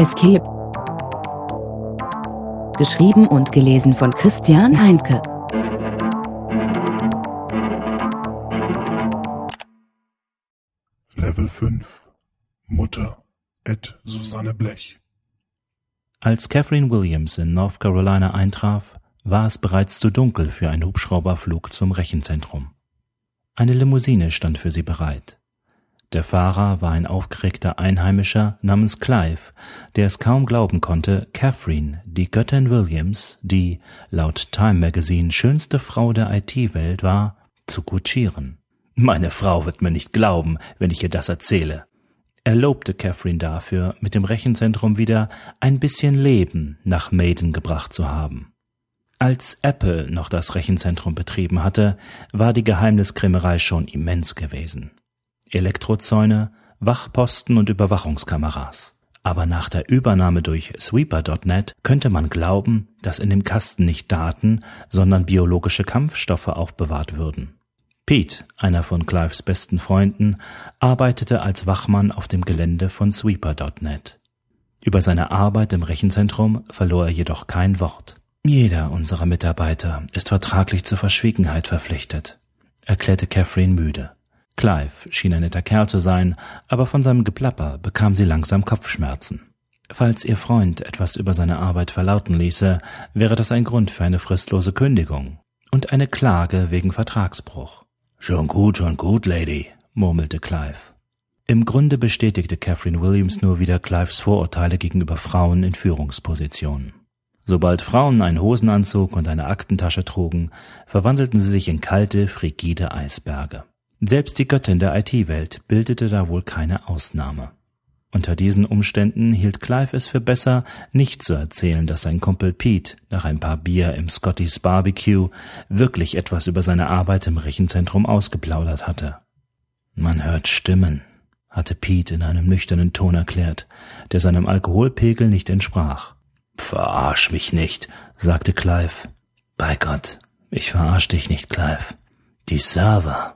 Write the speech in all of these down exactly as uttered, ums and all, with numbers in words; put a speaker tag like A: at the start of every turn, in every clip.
A: Escape. Geschrieben und gelesen von Christian Heinke.
B: Level fünf. Mutter. Ed Susanne Blech.
C: Als Catherine Williams in North Carolina eintraf, war es bereits zu dunkel für einen Hubschrauberflug zum Rechenzentrum. Eine Limousine stand für sie bereit. Der Fahrer war ein aufgeregter Einheimischer namens Clive, der es kaum glauben konnte, Catherine, die Göttin Williams, die, laut Time Magazine, schönste Frau der I T-Welt war, zu kutschieren. »Meine Frau wird mir nicht glauben, wenn ich ihr das erzähle.« Er lobte Catherine dafür, mit dem Rechenzentrum wieder ein bisschen Leben nach Maiden gebracht zu haben. Als Apple noch das Rechenzentrum betrieben hatte, war die Geheimniskrämerei schon immens gewesen. Elektrozäune, Wachposten und Überwachungskameras. Aber nach der Übernahme durch Sweeper Punkt net könnte man glauben, dass in dem Kasten nicht Daten, sondern biologische Kampfstoffe aufbewahrt würden. Pete, einer von Clives besten Freunden, arbeitete als Wachmann auf dem Gelände von Sweeper Punkt net. Über seine Arbeit im Rechenzentrum verlor er jedoch kein Wort. »Jeder unserer Mitarbeiter ist vertraglich zur Verschwiegenheit verpflichtet«, erklärte Catherine müde. Clive schien ein netter Kerl zu sein, aber von seinem Geplapper bekam sie langsam Kopfschmerzen. Falls ihr Freund etwas über seine Arbeit verlauten ließe, wäre das ein Grund für eine fristlose Kündigung und eine Klage wegen Vertragsbruch. »Schon gut, schon gut, Lady«, murmelte Clive. Im Grunde bestätigte Catherine Williams nur wieder Clives Vorurteile gegenüber Frauen in Führungspositionen. Sobald Frauen einen Hosenanzug und eine Aktentasche trugen, verwandelten sie sich in kalte, frigide Eisberge. Selbst die Göttin der I T-Welt bildete da wohl keine Ausnahme. Unter diesen Umständen hielt Clive es für besser, nicht zu erzählen, dass sein Kumpel Pete nach ein paar Bier im Scotty's Barbecue wirklich etwas über seine Arbeit im Rechenzentrum ausgeplaudert hatte. »Man hört Stimmen«, hatte Pete in einem nüchternen Ton erklärt, der seinem Alkoholpegel nicht entsprach. »Verarsch mich nicht«, sagte Clive. »Bei Gott, ich verarsch dich nicht, Clive. Die Server.«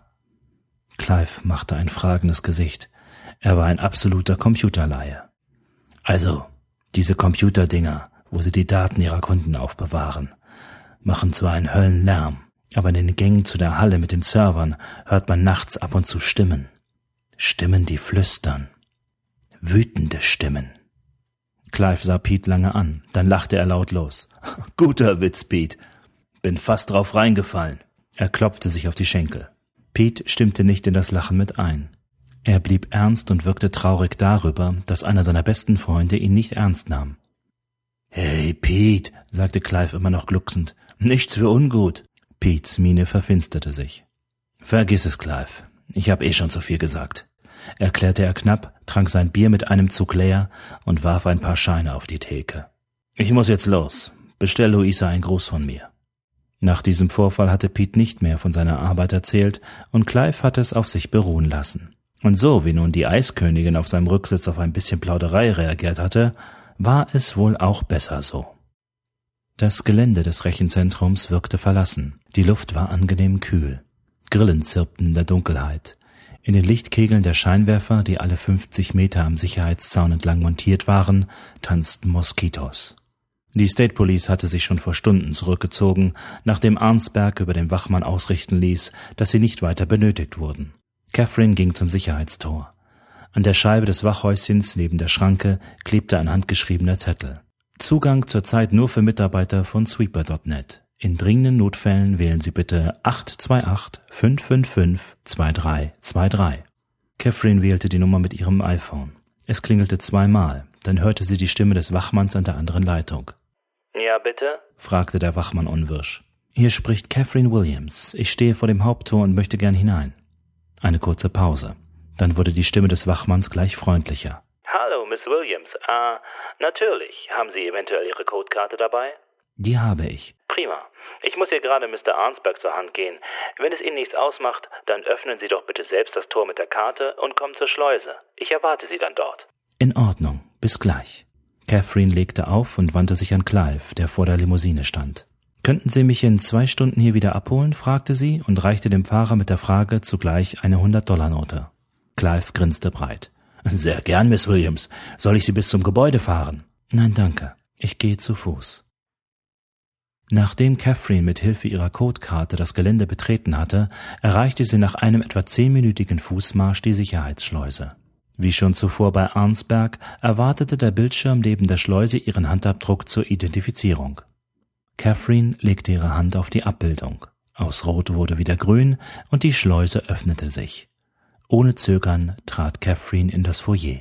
C: Clive machte ein fragendes Gesicht. Er war ein absoluter Computerlaie. »Also, diese Computerdinger, wo sie die Daten ihrer Kunden aufbewahren, machen zwar einen Höllenlärm, aber in den Gängen zu der Halle mit den Servern hört man nachts ab und zu Stimmen. Stimmen, die flüstern. Wütende Stimmen.« Clive sah Pete lange an, dann lachte er laut los. »Guter Witz, Pete. Bin fast drauf reingefallen.« Er klopfte sich auf die Schenkel. Pete stimmte nicht in das Lachen mit ein. Er blieb ernst und wirkte traurig darüber, dass einer seiner besten Freunde ihn nicht ernst nahm. »Hey, Pete«, sagte Clive immer noch glucksend, »nichts für ungut.« Petes Miene verfinsterte sich. »Vergiss es, Clive. Ich hab eh schon zu viel gesagt«, erklärte er knapp, trank sein Bier mit einem Zug leer und warf ein paar Scheine auf die Theke. »Ich muss jetzt los. Bestell Luisa einen Gruß von mir.« Nach diesem Vorfall hatte Pete nicht mehr von seiner Arbeit erzählt und Clive hatte es auf sich beruhen lassen. Und so wie nun die Eiskönigin auf seinem Rücksitz auf ein bisschen Plauderei reagiert hatte, war es wohl auch besser so. Das Gelände des Rechenzentrums wirkte verlassen. Die Luft war angenehm kühl. Grillen zirpten in der Dunkelheit. In den Lichtkegeln der Scheinwerfer, die alle fünfzig Meter am Sicherheitszaun entlang montiert waren, tanzten Moskitos. Die State Police hatte sich schon vor Stunden zurückgezogen, nachdem Arnsberg über den Wachmann ausrichten ließ, dass sie nicht weiter benötigt wurden. Catherine ging zum Sicherheitstor. An der Scheibe des Wachhäuschens neben der Schranke klebte ein handgeschriebener Zettel. Zugang zurzeit nur für Mitarbeiter von Sweeper Punkt net. In dringenden Notfällen wählen Sie bitte acht zwei acht fünf fünf fünf zwei drei zwei drei. Catherine wählte die Nummer mit ihrem iPhone. Es klingelte zweimal, dann hörte sie die Stimme des Wachmanns an der anderen Leitung.
D: »Ja, bitte?«
C: fragte der Wachmann unwirsch. »Hier spricht Catherine Williams. Ich stehe vor dem Haupttor und möchte gern hinein.« Eine kurze Pause. Dann wurde die Stimme des Wachmanns gleich freundlicher.
D: »Hallo, Miss Williams. Ah, natürlich. Haben Sie eventuell Ihre Codekarte dabei?«
C: »Die habe ich.«
D: »Prima. Ich muss hier gerade Mister Arnsberg zur Hand gehen. Wenn es Ihnen nichts ausmacht, dann öffnen Sie doch bitte selbst das Tor mit der Karte und kommen zur Schleuse. Ich erwarte Sie dann dort.«
C: »In Ordnung. Bis gleich.« Catherine legte auf und wandte sich an Clive, der vor der Limousine stand. »Könnten Sie mich in zwei Stunden hier wieder abholen?« fragte sie und reichte dem Fahrer mit der Frage zugleich eine hundert-Dollar-Note. Clive grinste breit. »Sehr gern, Miss Williams. Soll ich Sie bis zum Gebäude fahren?« »Nein, danke. Ich gehe zu Fuß.« Nachdem Catherine mit Hilfe ihrer Codekarte das Gelände betreten hatte, erreichte sie nach einem etwa zehnminütigen Fußmarsch die Sicherheitsschleuse. Wie schon zuvor bei Arnsberg erwartete der Bildschirm neben der Schleuse ihren Handabdruck zur Identifizierung. Catherine legte ihre Hand auf die Abbildung. Aus Rot wurde wieder grün und die Schleuse öffnete sich. Ohne Zögern trat Catherine in das Foyer.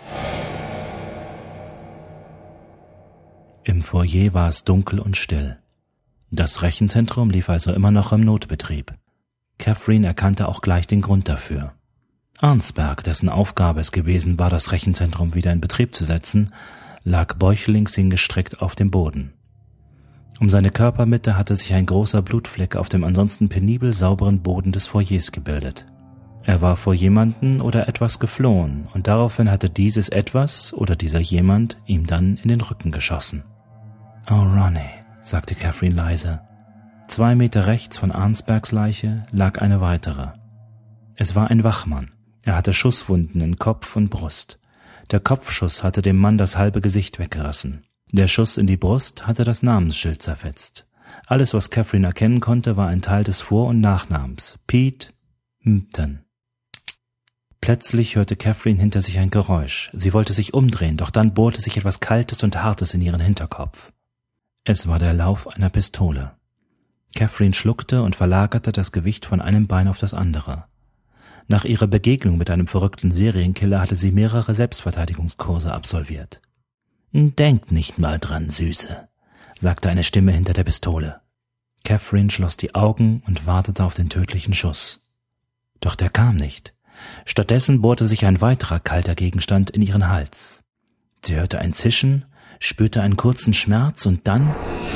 C: Im Foyer war es dunkel und still. Das Rechenzentrum lief also immer noch im Notbetrieb. Catherine erkannte auch gleich den Grund dafür. Arnsberg, dessen Aufgabe es gewesen war, das Rechenzentrum wieder in Betrieb zu setzen, lag bäuchlings hingestreckt auf dem Boden. Um seine Körpermitte hatte sich ein großer Blutfleck auf dem ansonsten penibel sauberen Boden des Foyers gebildet. Er war vor jemanden oder etwas geflohen und daraufhin hatte dieses Etwas oder dieser jemand ihm dann in den Rücken geschossen. »Oh, Ronnie«, sagte Catherine leise. Zwei Meter rechts von Arnsbergs Leiche lag eine weitere. Es war ein Wachmann. Er hatte Schusswunden in Kopf und Brust. Der Kopfschuss hatte dem Mann das halbe Gesicht weggerissen. Der Schuss in die Brust hatte das Namensschild zerfetzt. Alles, was Catherine erkennen konnte, war ein Teil des Vor- und Nachnamens. Pete Mpton. Plötzlich hörte Catherine hinter sich ein Geräusch. Sie wollte sich umdrehen, doch dann bohrte sich etwas Kaltes und Hartes in ihren Hinterkopf. Es war der Lauf einer Pistole. Catherine schluckte und verlagerte das Gewicht von einem Bein auf das andere. Nach ihrer Begegnung mit einem verrückten Serienkiller hatte sie mehrere Selbstverteidigungskurse absolviert. »Denk nicht mal dran, Süße«, sagte eine Stimme hinter der Pistole. Catherine schloss die Augen und wartete auf den tödlichen Schuss. Doch der kam nicht. Stattdessen bohrte sich ein weiterer kalter Gegenstand in ihren Hals. Sie hörte ein Zischen, spürte einen kurzen Schmerz und dann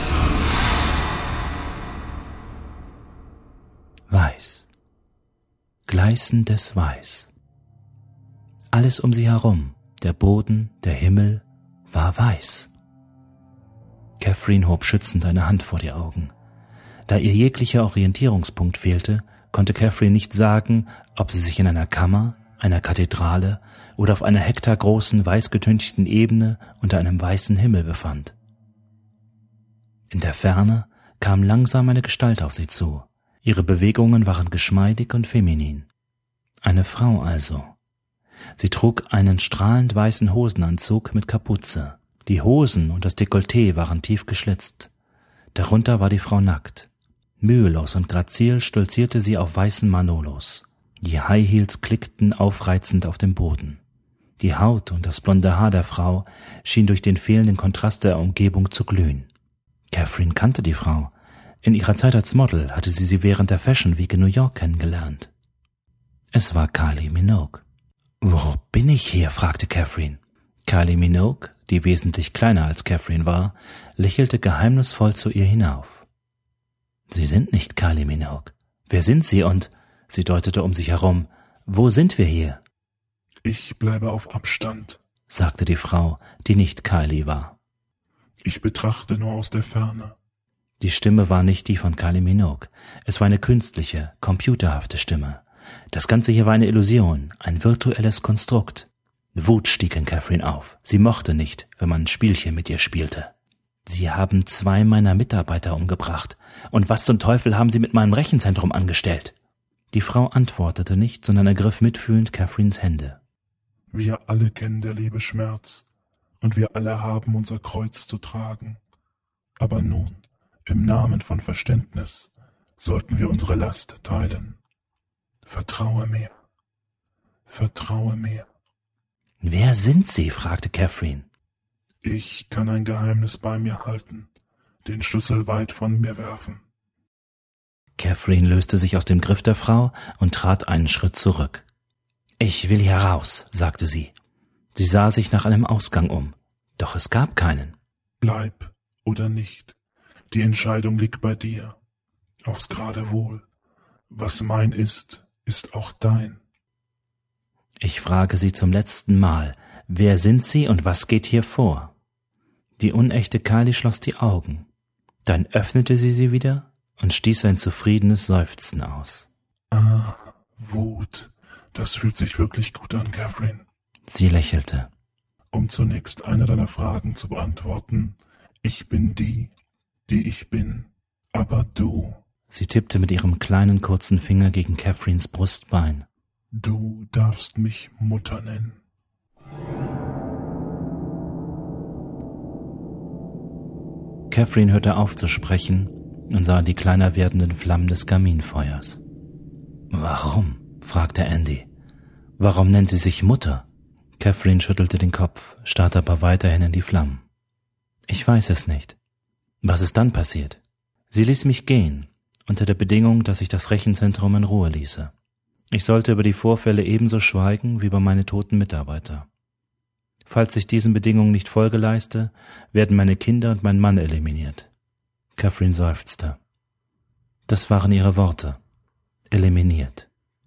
C: Weiß. Gleißendes Weiß. Alles um sie herum, der Boden, der Himmel, war weiß. Catherine hob schützend eine Hand vor die Augen. Da ihr jeglicher Orientierungspunkt fehlte, konnte Catherine nicht sagen, ob sie sich in einer Kammer, einer Kathedrale oder auf einer hektargroßen, weißgetünchten Ebene unter einem weißen Himmel befand. In der Ferne kam langsam eine Gestalt auf sie zu. Ihre Bewegungen waren geschmeidig und feminin. Eine Frau also. Sie trug einen strahlend weißen Hosenanzug mit Kapuze. Die Hosen und das Dekolleté waren tief geschlitzt. Darunter war die Frau nackt. Mühelos und grazil stolzierte sie auf weißen Manolos. Die High Heels klickten aufreizend auf dem Boden. Die Haut und das blonde Haar der Frau schien durch den fehlenden Kontrast der Umgebung zu glühen. Catherine kannte die Frau. In ihrer Zeit als Model hatte sie sie während der Fashion Week in New York kennengelernt. Es war Kylie Minogue. »Wo bin ich hier?« fragte Catherine. Kylie Minogue, die wesentlich kleiner als Catherine war, lächelte geheimnisvoll zu ihr hinauf. »Sie sind nicht Kylie Minogue. Wer sind Sie und...« Sie deutete um sich herum. »Wo sind wir hier?«
B: »Ich bleibe auf Abstand«,
C: sagte die Frau, die nicht Kylie war.
B: »Ich betrachte nur aus der Ferne.«
C: Die Stimme war nicht die von Kylie Minogue. Es war eine künstliche, computerhafte Stimme. Das Ganze hier war eine Illusion, ein virtuelles Konstrukt. Wut stieg in Catherine auf. Sie mochte nicht, wenn man ein Spielchen mit ihr spielte. »Sie haben zwei meiner Mitarbeiter umgebracht. Und was zum Teufel haben Sie mit meinem Rechenzentrum angestellt?« Die Frau antwortete nicht, sondern ergriff mitfühlend Catherines Hände.
B: »Wir alle kennen der Liebe Schmerz, und wir alle haben unser Kreuz zu tragen. Aber nun, im Namen von Verständnis, sollten wir unsere Last teilen. Vertraue mir. Vertraue mir.«
C: »Wer sind Sie?« fragte Catherine.
B: »Ich kann ein Geheimnis bei mir halten, den Schlüssel weit von mir werfen.«
C: Catherine löste sich aus dem Griff der Frau und trat einen Schritt zurück. »Ich will hier raus«, sagte sie. Sie sah sich nach einem Ausgang um, doch es gab keinen.
B: »Bleib oder nicht, die Entscheidung liegt bei dir. Aufs Geradewohl. Was mein ist, ist auch dein.«
C: Ich frage Sie zum letzten Mal, wer sind Sie und was geht hier vor? Die unechte Kylie schloss die Augen. Dann öffnete sie sie wieder und stieß ein zufriedenes Seufzen aus.
B: »Ah, Wut. Das fühlt sich wirklich gut an, Catherine.«
C: Sie lächelte.
B: Um zunächst eine deiner Fragen zu beantworten, ich bin die, die ich bin, aber du.
C: Sie tippte mit ihrem kleinen kurzen Finger gegen Catherines Brustbein.
B: Du darfst mich Mutter nennen.
C: Catherine hörte auf zu sprechen und sah die kleiner werdenden Flammen des Kaminfeuers. »Warum?« fragte Andy. »Warum nennt sie sich Mutter?« Catherine schüttelte den Kopf, starrte aber weiterhin in die Flammen. »Ich weiß es nicht. Was ist dann passiert?« »Sie ließ mich gehen, unter der Bedingung, dass ich das Rechenzentrum in Ruhe ließe. Ich sollte über die Vorfälle ebenso schweigen wie über meine toten Mitarbeiter. Falls ich diesen Bedingungen nicht Folge leiste, werden meine Kinder und mein Mann eliminiert.« Catherine seufzte. Das waren ihre Worte. Eliminiert.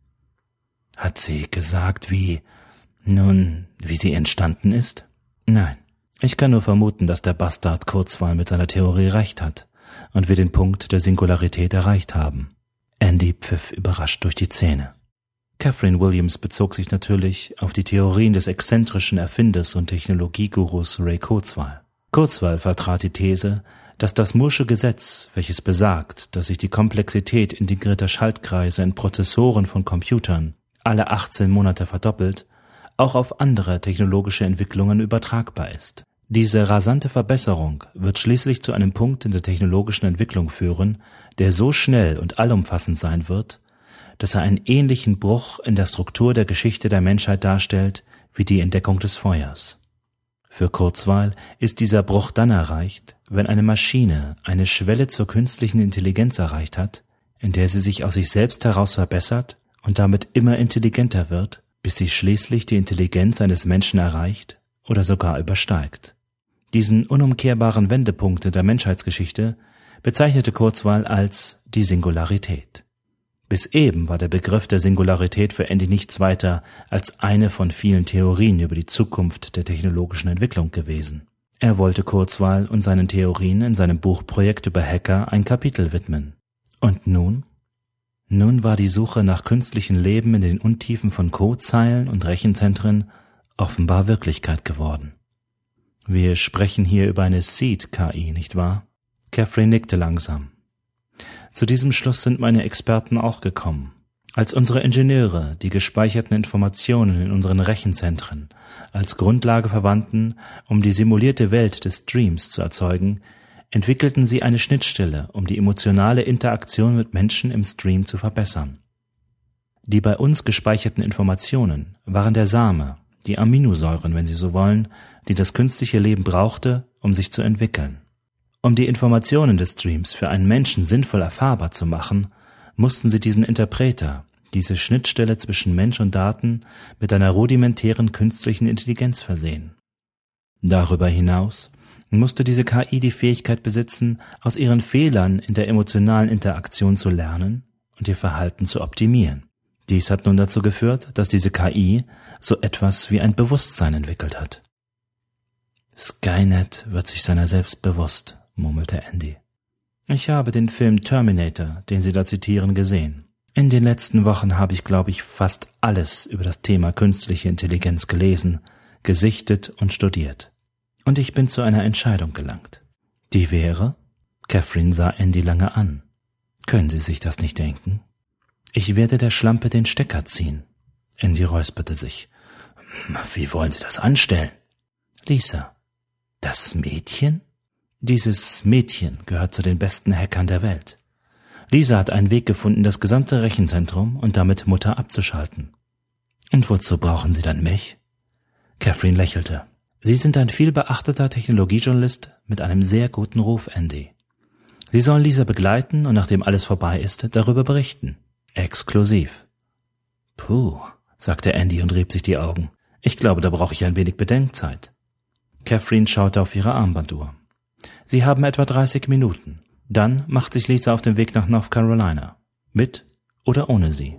C: Hat sie gesagt, wie, nun, wie sie entstanden ist? Nein. Ich kann nur vermuten, dass der Bastard Kurzweil mit seiner Theorie recht hat und wir den Punkt der Singularität erreicht haben. Andy pfiff überrascht durch die Zähne. Catherine Williams bezog sich natürlich auf die Theorien des exzentrischen Erfinders und Technologiegurus Ray Kurzweil. Kurzweil vertrat die These, dass das Moore'sche Gesetz, welches besagt, dass sich die Komplexität integrierter Schaltkreise in Prozessoren von Computern alle achtzehn Monate verdoppelt, auch auf andere technologische Entwicklungen übertragbar ist. Diese rasante Verbesserung wird schließlich zu einem Punkt in der technologischen Entwicklung führen, der so schnell und allumfassend sein wird, dass er einen ähnlichen Bruch in der Struktur der Geschichte der Menschheit darstellt wie die Entdeckung des Feuers. Für Kurzweil ist dieser Bruch dann erreicht, wenn eine Maschine eine Schwelle zur künstlichen Intelligenz erreicht hat, in der sie sich aus sich selbst heraus verbessert und damit immer intelligenter wird, bis sie schließlich die Intelligenz eines Menschen erreicht oder sogar übersteigt. Diesen unumkehrbaren Wendepunkt in der Menschheitsgeschichte bezeichnete Kurzweil als die Singularität. Bis eben war der Begriff der Singularität für Andy nichts weiter als eine von vielen Theorien über die Zukunft der technologischen Entwicklung gewesen. Er wollte Kurzweil und seinen Theorien in seinem Buchprojekt über Hacker ein Kapitel widmen. Und nun? Nun war die Suche nach künstlichem Leben in den Untiefen von Codezeilen und Rechenzentren offenbar Wirklichkeit geworden. Wir sprechen hier über eine Seed-K I, nicht wahr? Catherine nickte langsam. Zu diesem Schluss sind meine Experten auch gekommen. Als unsere Ingenieure die gespeicherten Informationen in unseren Rechenzentren als Grundlage verwandten, um die simulierte Welt des Streams zu erzeugen, entwickelten sie eine Schnittstelle, um die emotionale Interaktion mit Menschen im Stream zu verbessern. Die bei uns gespeicherten Informationen waren der Same, die Aminosäuren, wenn Sie so wollen, die das künstliche Leben brauchte, um sich zu entwickeln. Um die Informationen des Streams für einen Menschen sinnvoll erfahrbar zu machen, mussten sie diesen Interpreter, diese Schnittstelle zwischen Mensch und Daten, mit einer rudimentären künstlichen Intelligenz versehen. Darüber hinaus musste diese K I die Fähigkeit besitzen, aus ihren Fehlern in der emotionalen Interaktion zu lernen und ihr Verhalten zu optimieren. Dies hat nun dazu geführt, dass diese K I so etwas wie ein Bewusstsein entwickelt hat. Skynet wird sich seiner selbst bewusst, murmelte Andy. Ich habe den Film Terminator, den Sie da zitieren, gesehen. In den letzten Wochen habe ich, glaube ich, fast alles über das Thema künstliche Intelligenz gelesen, gesichtet und studiert. Und ich bin zu einer Entscheidung gelangt. Die wäre? Catherine sah Andy lange an. Können Sie sich das nicht denken? Ich werde der Schlampe den Stecker ziehen. Andy räusperte sich. Wie wollen Sie das anstellen? Lisa. Das Mädchen? Dieses Mädchen gehört zu den besten Hackern der Welt. Lisa hat einen Weg gefunden, das gesamte Rechenzentrum und damit Mutter abzuschalten. Und wozu brauchen Sie dann mich? Catherine lächelte. Sie sind ein vielbeachteter Technologiejournalist mit einem sehr guten Ruf, Andy. Sie sollen Lisa begleiten und nachdem alles vorbei ist, darüber berichten. Exklusiv. Puh, sagte Andy und rieb sich die Augen. Ich glaube, da brauche ich ein wenig Bedenkzeit. Catherine schaute auf ihre Armbanduhr. Sie haben etwa dreißig Minuten. Dann macht sich Lisa auf den Weg nach North Carolina. Mit oder ohne sie.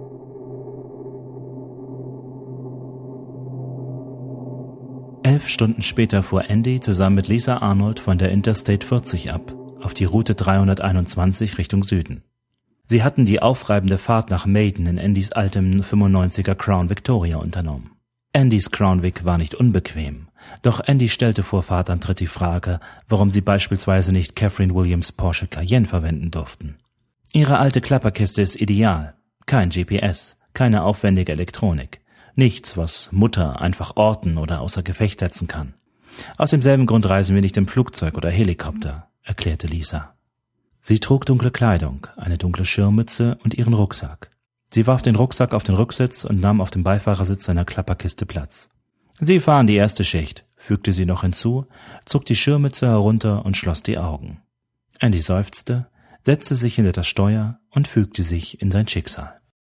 C: Elf Stunden später fuhr Andy zusammen mit Lisa Arnold von der Interstate vierzig ab, auf die Route dreihunderteinundzwanzig Richtung Süden. Sie hatten die aufreibende Fahrt nach Maiden in Andys altem fünfundneunziger Crown Victoria unternommen. Andys Crown Vic war nicht unbequem, doch Andy stellte vor Vaterantritt die Frage, warum sie beispielsweise nicht Catherine Williams' Porsche Cayenne verwenden durften. Ihre alte Klapperkiste ist ideal. Kein G P S, keine aufwendige Elektronik. Nichts, was Mutter einfach orten oder außer Gefecht setzen kann. Aus demselben Grund reisen wir nicht im Flugzeug oder Helikopter, erklärte Lisa. Sie trug dunkle Kleidung, eine dunkle Schirmmütze und ihren Rucksack. Sie warf den Rucksack auf den Rücksitz und nahm auf dem Beifahrersitz seiner Klapperkiste Platz. Sie fahren die erste Schicht, fügte sie noch hinzu, zog die Schirmmütze herunter und schloss die Augen. Andy seufzte, setzte sich hinter das Steuer und fügte sich in sein Schicksal.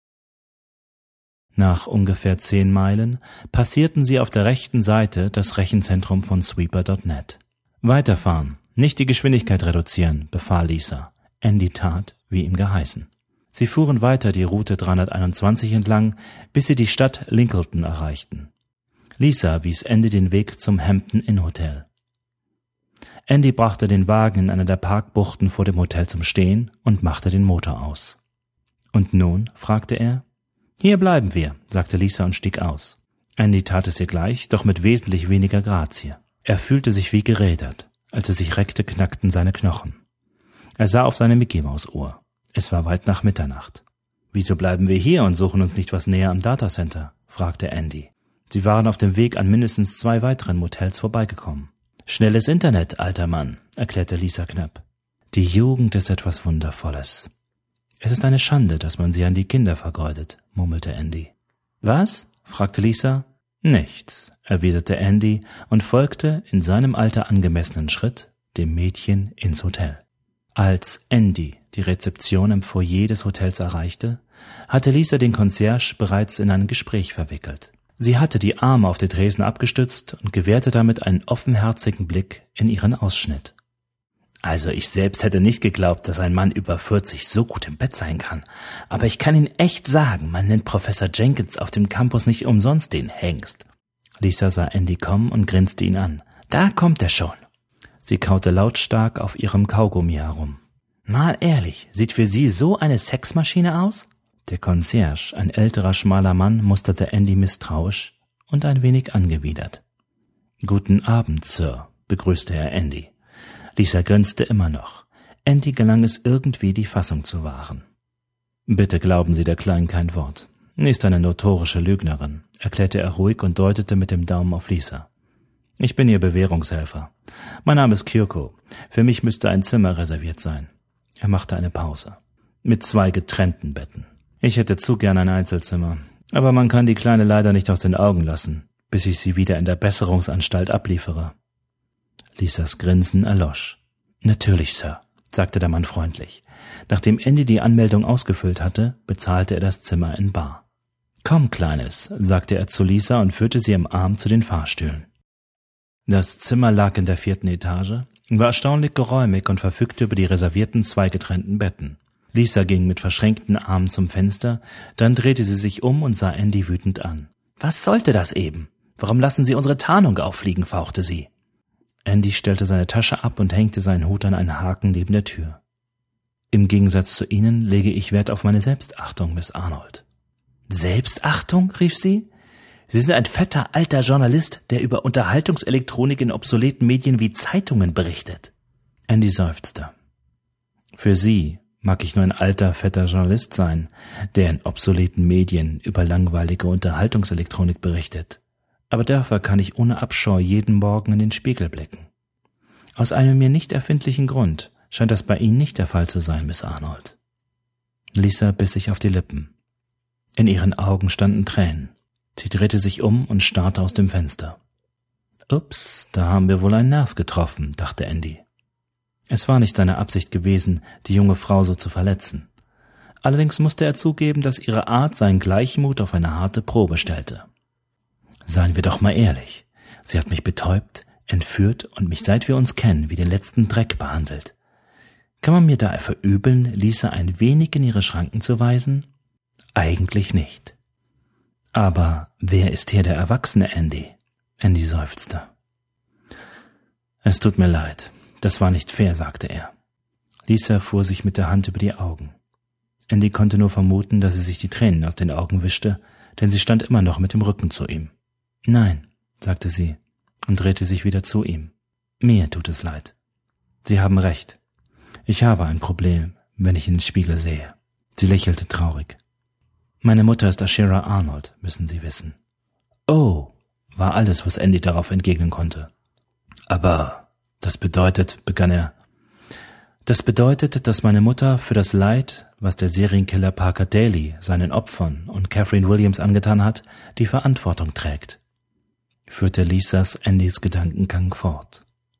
C: Nach ungefähr zehn Meilen passierten sie auf der rechten Seite das Rechenzentrum von Sweeper Punkt net. Weiterfahren, nicht die Geschwindigkeit reduzieren, befahl Lisa. Andy tat, wie ihm geheißen. Sie fuhren weiter die Route dreihunderteinundzwanzig entlang, bis sie die Stadt Lincoln erreichten. Lisa wies Andy den Weg zum Hampton Inn Hotel. Andy brachte den Wagen in einer der Parkbuchten vor dem Hotel zum Stehen und machte den Motor aus. »Und nun?« fragte er. »Hier bleiben wir«, sagte Lisa und stieg aus. Andy tat es ihr gleich, doch mit wesentlich weniger Grazie. Er fühlte sich wie gerädert. Als er sich reckte, knackten seine Knochen. Er sah auf seine Mickey-Maus-Uhr. Es war weit nach Mitternacht. »Wieso bleiben wir hier und suchen uns nicht was näher am Datacenter?« fragte Andy. Sie waren auf dem Weg an mindestens zwei weiteren Motels vorbeigekommen. »Schnelles Internet, alter Mann«, erklärte Lisa knapp. »Die Jugend ist etwas Wundervolles. Es ist eine Schande, dass man sie an die Kinder vergeudet«, murmelte Andy. »Was?« fragte Lisa. »Nichts«, erwiderte Andy und folgte in seinem Alter angemessenen Schritt dem Mädchen ins Hotel. Als Andy die Rezeption im Foyer des Hotels erreichte, hatte Lisa den Concierge bereits in ein Gespräch verwickelt. Sie hatte die Arme auf den Tresen abgestützt und gewährte damit einen offenherzigen Blick in ihren Ausschnitt. »Also ich selbst hätte nicht geglaubt, dass ein Mann über vierzig so gut im Bett sein kann. Aber ich kann Ihnen echt sagen, man nennt Professor Jenkins auf dem Campus nicht umsonst den Hengst.« Lisa sah Andy kommen und grinste ihn an. »Da kommt er schon.« Sie kaute lautstark auf ihrem Kaugummi herum. »Mal ehrlich, sieht für Sie so eine Sexmaschine aus?« Der Concierge, ein älterer, schmaler Mann, musterte Andy misstrauisch und ein wenig angewidert. »Guten Abend, Sir«, begrüßte er Andy. Lisa grinste immer noch. Andy gelang es irgendwie, die Fassung zu wahren. »Bitte glauben Sie der Kleinen kein Wort. Sie ist eine notorische Lügnerin«, erklärte er ruhig und deutete mit dem Daumen auf Lisa. »Ich bin Ihr Bewährungshelfer. Mein Name ist Kirko. Für mich müsste ein Zimmer reserviert sein.« Er machte eine Pause. »Mit zwei getrennten Betten. Ich hätte zu gern ein Einzelzimmer, aber man kann die Kleine leider nicht aus den Augen lassen, bis ich sie wieder in der Besserungsanstalt abliefere.« Lisas Grinsen erlosch. »Natürlich, Sir«, sagte der Mann freundlich. Nachdem Andy die Anmeldung ausgefüllt hatte, bezahlte er das Zimmer in bar. »Komm, Kleines«, sagte er zu Lisa und führte sie im Arm zu den Fahrstühlen. Das Zimmer lag in der vierten Etage, war erstaunlich geräumig und verfügte über die reservierten zwei getrennten Betten. Lisa ging mit verschränkten Armen zum Fenster, dann drehte sie sich um und sah Andy wütend an. »Was sollte das eben? Warum lassen Sie unsere Tarnung auffliegen?« fauchte sie. Andy stellte seine Tasche ab und hängte seinen Hut an einen Haken neben der Tür. »Im Gegensatz zu Ihnen lege ich Wert auf meine Selbstachtung, Miss Arnold.« »Selbstachtung?« rief sie. »Sie sind ein fetter alter Journalist, der über Unterhaltungselektronik in obsoleten Medien wie Zeitungen berichtet.« Andy seufzte. »Für Sie mag ich nur ein alter, fetter Journalist sein, der in obsoleten Medien über langweilige Unterhaltungselektronik berichtet. Aber dafür kann ich ohne Abscheu jeden Morgen in den Spiegel blicken. Aus einem mir nicht erfindlichen Grund scheint das bei Ihnen nicht der Fall zu sein, Miss Arnold.« Lisa biss sich auf die Lippen. In ihren Augen standen Tränen. Sie drehte sich um und starrte aus dem Fenster. »Ups, da haben wir wohl einen Nerv getroffen«, dachte Andy. Es war nicht seine Absicht gewesen, die junge Frau so zu verletzen. Allerdings musste er zugeben, dass ihre Art seinen Gleichmut auf eine harte Probe stellte. »Seien wir doch mal ehrlich. Sie hat mich betäubt, entführt und mich, seit wir uns kennen, wie den letzten Dreck behandelt. Kann man mir da verübeln, Lisa ein wenig in ihre Schranken zu weisen? Eigentlich nicht. Aber wer ist hier der erwachsene Andy?« Andy seufzte. »Es tut mir leid. Das war nicht fair«, sagte er. Lisa fuhr sich mit der Hand über die Augen. Andy konnte nur vermuten, dass sie sich die Tränen aus den Augen wischte, denn sie stand immer noch mit dem Rücken zu ihm. Nein, sagte sie und drehte sich wieder zu ihm. Mir tut es leid. Sie haben recht. Ich habe ein Problem, wenn ich in den Spiegel sehe. Sie lächelte traurig. Meine Mutter ist Ashera Arnold, müssen Sie wissen. Oh, war alles, was Andy darauf entgegnen konnte. Aber das bedeutet, begann er, das bedeutet, dass meine Mutter für das Leid, was der Serienkiller Parker Daly seinen Opfern und Catherine Williams angetan hat, die Verantwortung trägt, führte Lisas Andys Gedankengang fort.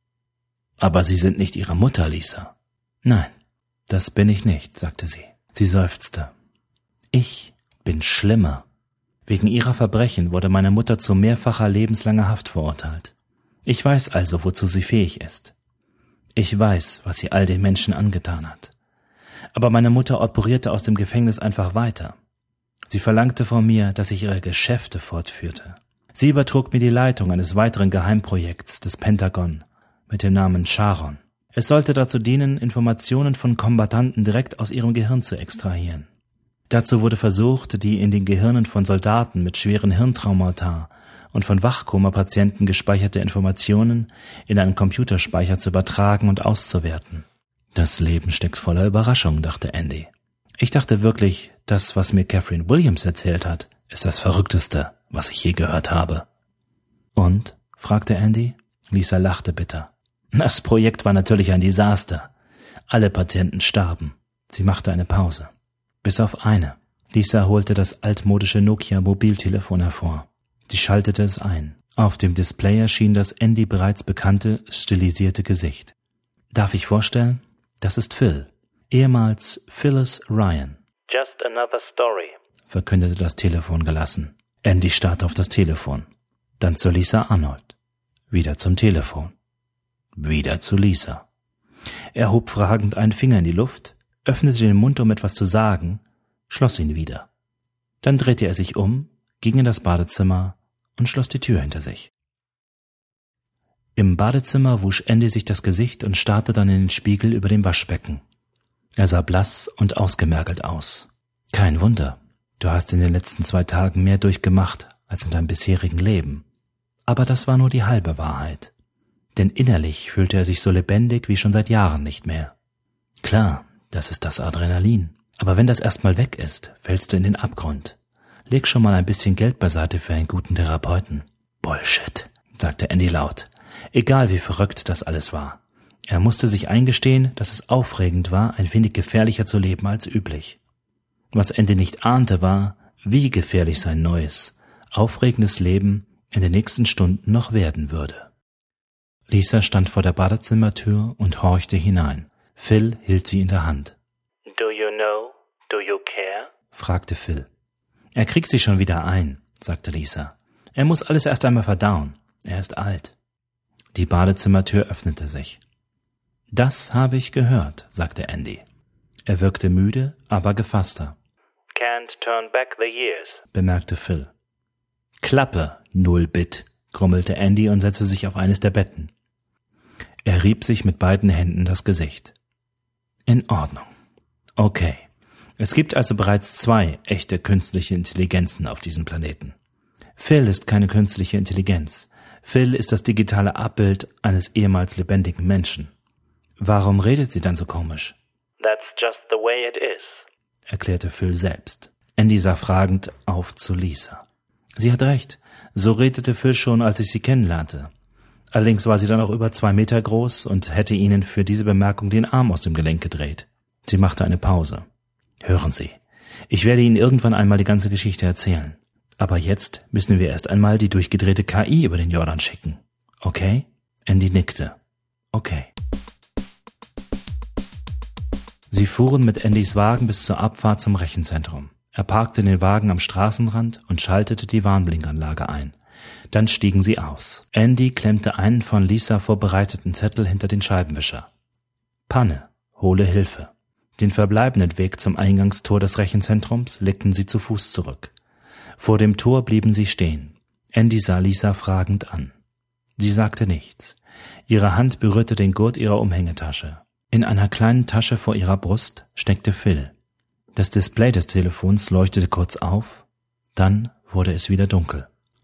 C: Aber Sie sind nicht Ihre Mutter, Lisa. Nein, das bin ich nicht, sagte sie. Sie seufzte. Ich bin schlimmer. Wegen ihrer Verbrechen wurde meine Mutter zu mehrfacher lebenslanger Haft verurteilt. Ich weiß also, wozu sie fähig ist. Ich weiß, was sie all den Menschen angetan hat. Aber meine Mutter operierte aus dem Gefängnis einfach weiter. Sie verlangte von mir, dass ich ihre Geschäfte fortführte. Sie übertrug mir die Leitung eines weiteren Geheimprojekts des Pentagon mit dem Namen Charon. Es sollte dazu dienen, Informationen von Kombattanten direkt aus ihrem Gehirn zu extrahieren. Dazu wurde versucht, die in den Gehirnen von Soldaten mit schweren Hirntraumata und von Wachkoma-Patienten gespeicherte Informationen in einen Computerspeicher zu übertragen und auszuwerten. Das Leben steckt voller Überraschungen, dachte Andy. Ich dachte wirklich, das, was mir Catherine Williams erzählt hat, ist das Verrückteste, was ich je gehört habe. Und? Fragte Andy. Lisa lachte bitter. Das Projekt war natürlich ein Desaster. Alle Patienten starben. Sie machte eine Pause. Bis auf eine. Lisa holte das altmodische Nokia-Mobiltelefon hervor. Sie schaltete es ein. Auf dem Display erschien das Andy bereits bekannte, stilisierte Gesicht. Darf ich vorstellen? Das ist Phil, ehemals Phyllis Ryan.
D: Just another story,
C: verkündete das Telefon gelassen. Andy starrte auf das Telefon. Dann zu Lisa Arnold. Wieder zum Telefon. Wieder zu Lisa. Er hob fragend einen Finger in die Luft, öffnete den Mund, um etwas zu sagen, schloss ihn wieder. Dann drehte er sich um, ging in das Badezimmer und schloss die Tür hinter sich. Im Badezimmer wusch Andy sich das Gesicht und starrte dann in den Spiegel über dem Waschbecken. Er sah blass und ausgemergelt aus. Kein Wunder, du hast in den letzten zwei Tagen mehr durchgemacht als in deinem bisherigen Leben. Aber das war nur die halbe Wahrheit. Denn innerlich fühlte er sich so lebendig wie schon seit Jahren nicht mehr. Klar, das ist das Adrenalin. Aber wenn das erstmal weg ist, fällst du in den Abgrund. Leg schon mal ein bisschen Geld beiseite für einen guten Therapeuten. Bullshit, sagte Andy laut. Egal wie verrückt das alles war. Er musste sich eingestehen, dass es aufregend war, ein wenig gefährlicher zu leben als üblich. Was Andy nicht ahnte, war, wie gefährlich sein neues, aufregendes Leben in den nächsten Stunden noch werden würde. Lisa stand vor der Badezimmertür und horchte hinein. Phil hielt sie in der Hand.
D: Do you know? Do you care?
C: Fragte Phil. Er kriegt sich schon wieder ein, sagte Lisa. Er muss alles erst einmal verdauen. Er ist alt. Die Badezimmertür öffnete sich. Das habe ich gehört, sagte Andy. Er wirkte müde, aber gefasster.
D: Can't turn back the years,
C: bemerkte Phil. Klappe, Nullbit, grummelte Andy und setzte sich auf eines der Betten. Er rieb sich mit beiden Händen das Gesicht. In Ordnung. Okay. Es gibt also bereits zwei echte künstliche Intelligenzen auf diesem Planeten. Phil ist keine künstliche Intelligenz. Phil ist das digitale Abbild eines ehemals lebendigen Menschen. Warum redet sie dann so komisch?
D: That's just the way it is,
C: erklärte Phil selbst. Andy sah fragend auf zu Lisa. Sie hat recht. So redete Phil schon, als ich sie kennenlernte. Allerdings war sie dann auch über zwei Meter groß und hätte ihnen für diese Bemerkung den Arm aus dem Gelenk gedreht. Sie machte eine Pause. Hören Sie, ich werde Ihnen irgendwann einmal die ganze Geschichte erzählen. Aber jetzt müssen wir erst einmal die durchgedrehte K I über den Jordan schicken. Okay? Andy nickte. Okay. Sie fuhren mit Andys Wagen bis zur Abfahrt zum Rechenzentrum. Er parkte den Wagen am Straßenrand und schaltete die Warnblinkanlage ein. Dann stiegen sie aus. Andy klemmte einen von Lisa vorbereiteten Zettel hinter den Scheibenwischer. Panne, hole Hilfe. Den verbleibenden Weg zum Eingangstor des Rechenzentrums legten sie zu Fuß zurück. Vor dem Tor blieben sie stehen. Andy sah Lisa fragend an. Sie sagte nichts. Ihre Hand berührte den Gurt ihrer Umhängetasche. In einer kleinen Tasche vor ihrer Brust steckte Phil. Das Display des Telefons leuchtete kurz auf, dann wurde es wieder dunkel.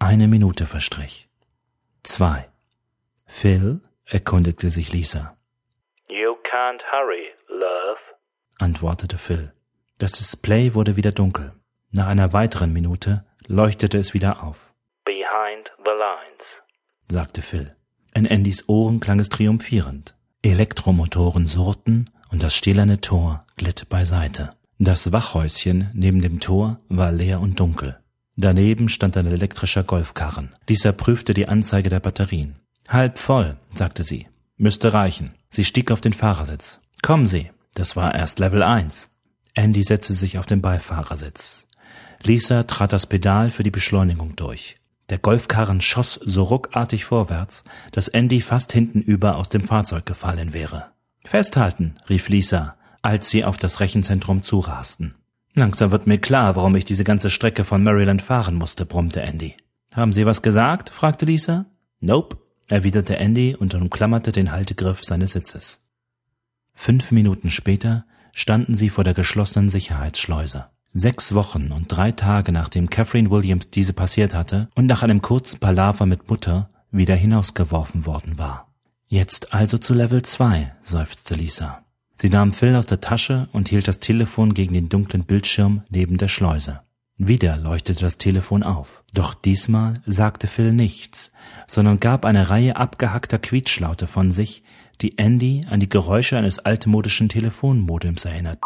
C: Eine Minute verstrich. Zwei. Phil? Erkundigte sich Lisa.
D: You can't hurry, love,
C: Antwortete Phil. Das Display wurde wieder dunkel. Nach einer weiteren Minute leuchtete es wieder auf.
D: Behind the lines,
C: sagte Phil. In Andys Ohren klang es triumphierend. Elektromotoren surrten und das stählerne Tor glitt beiseite. Das Wachhäuschen neben dem Tor war leer und dunkel. Daneben stand ein elektrischer Golfkarren. Lisa prüfte die Anzeige der Batterien. Halb voll, sagte sie. Müsste reichen. Sie stieg auf den Fahrersitz. Kommen Sie, das war erst Level eins. Andy setzte sich auf den Beifahrersitz. Lisa trat das Pedal für die Beschleunigung durch. Der Golfkarren schoss so ruckartig vorwärts, dass Andy fast hintenüber aus dem Fahrzeug gefallen wäre. »Festhalten«, rief Lisa, als sie auf das Rechenzentrum zurasten. »Langsam wird mir klar, warum ich diese ganze Strecke von Maryland fahren musste«, brummte Andy. »Haben Sie was gesagt?« fragte Lisa. »Nope«, erwiderte Andy und umklammerte den Haltegriff seines Sitzes. Fünf Minuten später standen sie vor der geschlossenen Sicherheitsschleuse. Sechs Wochen und drei Tage nachdem Catherine Williams diese passiert hatte und nach einem kurzen Palaver mit Mutter wieder hinausgeworfen worden war. »Jetzt also zu Level zwei«, seufzte Lisa. Sie nahm Phil aus der Tasche und hielt das Telefon gegen den dunklen Bildschirm neben der Schleuse. Wieder leuchtete das Telefon auf. Doch diesmal sagte Phil nichts, sondern gab eine Reihe abgehackter Quietschlaute von sich, die Andy an die Geräusche eines altmodischen Telefonmodems erinnerten.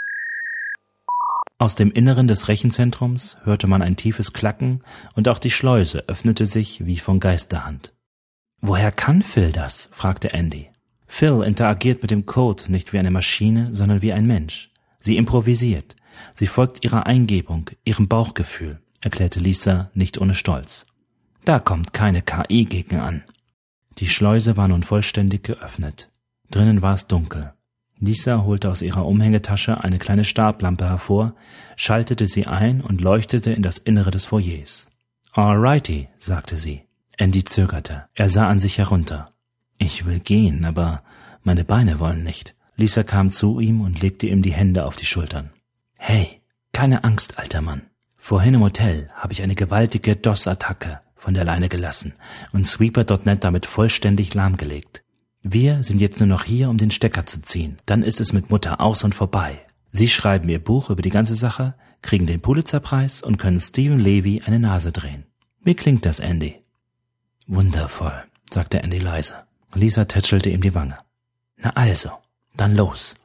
C: Aus dem Inneren des Rechenzentrums hörte man ein tiefes Klacken und auch die Schleuse öffnete sich wie von Geisterhand. »Woher kann Phil das?« fragte Andy. Phil interagiert mit dem Code nicht wie eine Maschine, sondern wie ein Mensch. Sie improvisiert. Sie folgt ihrer Eingebung, ihrem Bauchgefühl, erklärte Lisa nicht ohne Stolz. Da kommt keine K I gegen an. Die Schleuse war nun vollständig geöffnet. Drinnen war es dunkel. Lisa holte aus ihrer Umhängetasche eine kleine Stablampe hervor, schaltete sie ein und leuchtete in das Innere des Foyers. »Alrighty«, sagte sie. Andy zögerte. Er sah an sich herunter. »Ich will gehen, aber meine Beine wollen nicht.« Lisa kam zu ihm und legte ihm die Hände auf die Schultern. »Hey, keine Angst, alter Mann. Vorhin im Hotel habe ich eine gewaltige DOS-Attacke von der Leine gelassen und Sweeper Punkt net damit vollständig lahmgelegt. Wir sind jetzt nur noch hier, um den Stecker zu ziehen. Dann ist es mit Mutter aus und vorbei. Sie schreiben ihr Buch über die ganze Sache, kriegen den Pulitzerpreis und können Stephen Levy eine Nase drehen. Wie klingt das, Andy?« »Wundervoll«, sagte Andy leise. Lisa tätschelte ihm die Wange. »Na also, dann los.«